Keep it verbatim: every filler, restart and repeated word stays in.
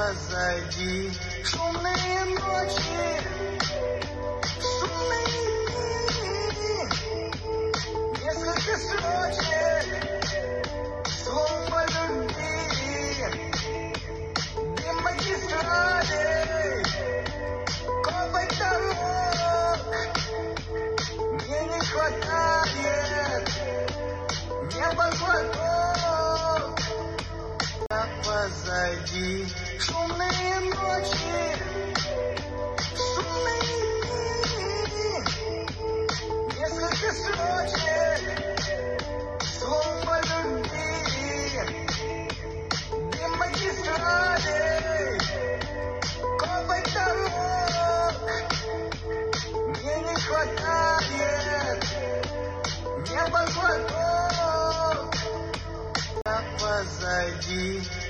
позади. Шумные ночи, шумные дни, несколько строчек слов о любви. Дым магистралей, копоть дорог, мне не хватает неба глоток. Позади шумные ночи, шумные дни, несколько строчек слов о любви. Дым магистралей, копоть дорог, мне не хватает неба глоток. Позади